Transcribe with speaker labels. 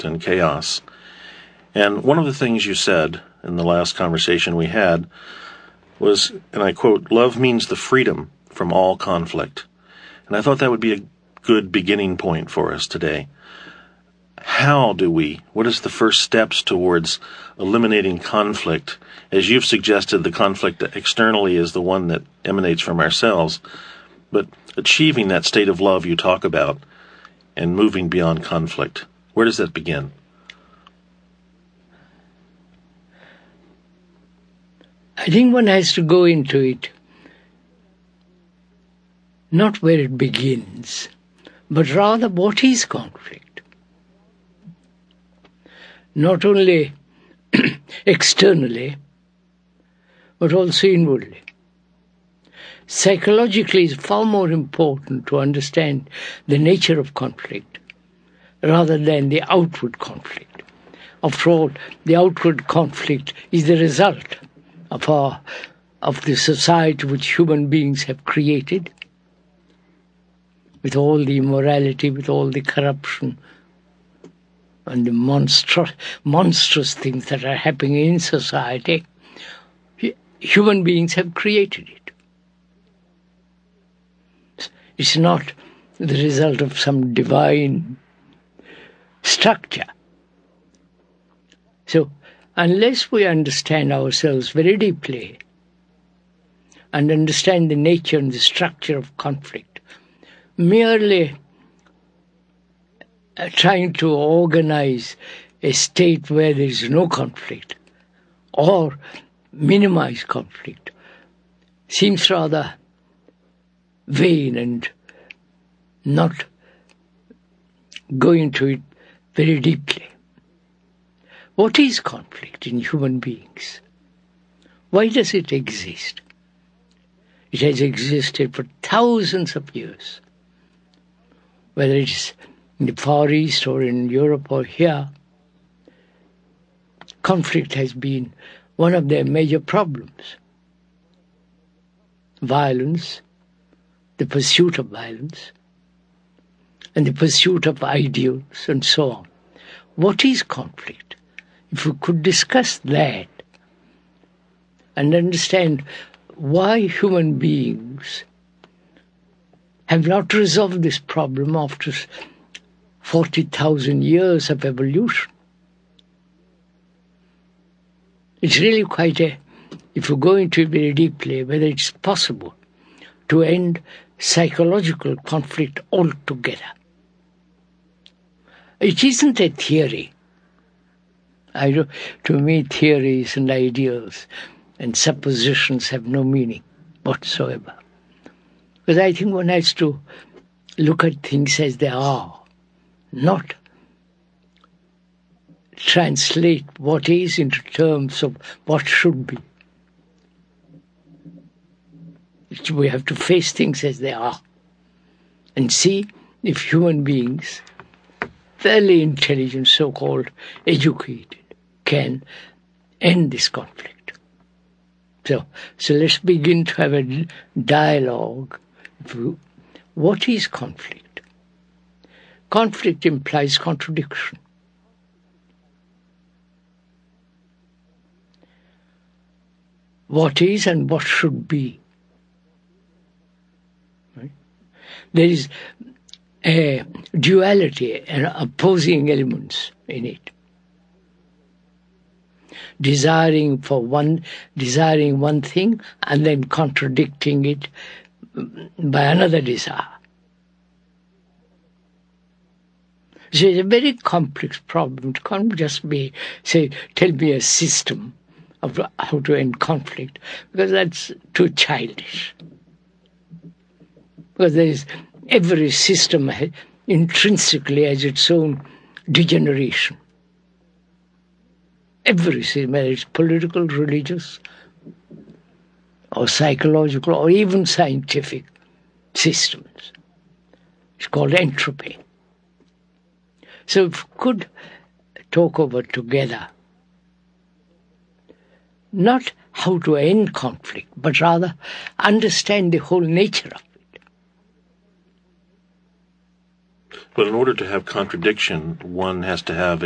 Speaker 1: and chaos. And one of the things you said in the last conversation we had was, and I quote, "Love means the freedom from all conflict." And I thought that would be a good beginning point for us today. What is the first steps towards eliminating conflict? As you've suggested, the conflict externally is the one that emanates from ourselves, but achieving that state of love you talk about and moving beyond conflict, where does that begin?
Speaker 2: I think one has to go into it, not where it begins, but rather what is conflict. Not only externally, but also inwardly. Psychologically, it's far more important to understand the nature of conflict rather than the outward conflict. After all, the outward conflict is the result of the society which human beings have created, with all the immorality, with all the corruption, and the monstrous things that are happening in society. Human beings have created it. It's not the result of some divine structure. So, unless we understand ourselves very deeply and understand the nature and the structure of conflict, merely trying to organize a state where there is no conflict or minimize conflict seems rather vain and not going into it very deeply. What is conflict in human beings? Why does it exist? It has existed for thousands of years. Whether it's in the Far East or in Europe or here, conflict has been one of their major problems. Violence, the pursuit of violence, and the pursuit of ideals, and so on. What is conflict? If we could discuss that and understand why human beings have not resolved this problem after 40,000 years of evolution. It's really quite if we go into it very deeply, whether it's possible to end psychological conflict altogether. It isn't a theory. To me, theories and ideals and suppositions have no meaning whatsoever. Because I think one has to look at things as they are, not translate what is into terms of what should be. We have to face things as they are and see if human beings, fairly intelligent, so-called educated, can end this conflict. So let's begin to have a dialogue. What is conflict? Conflict implies contradiction. What is and what should be. Right? There is a duality and opposing elements in it. Desiring one thing and then contradicting it by another desire. So it's a very complex problem. It can't just be, tell me a system of how to end conflict, because that's too childish. Because every system intrinsically has its own degeneration. Every system, whether it's political, religious, or psychological, or even scientific systems. It's called entropy. So if we could talk over together, not how to end conflict, but rather understand the whole nature of it.
Speaker 1: But in order to have contradiction, one has to have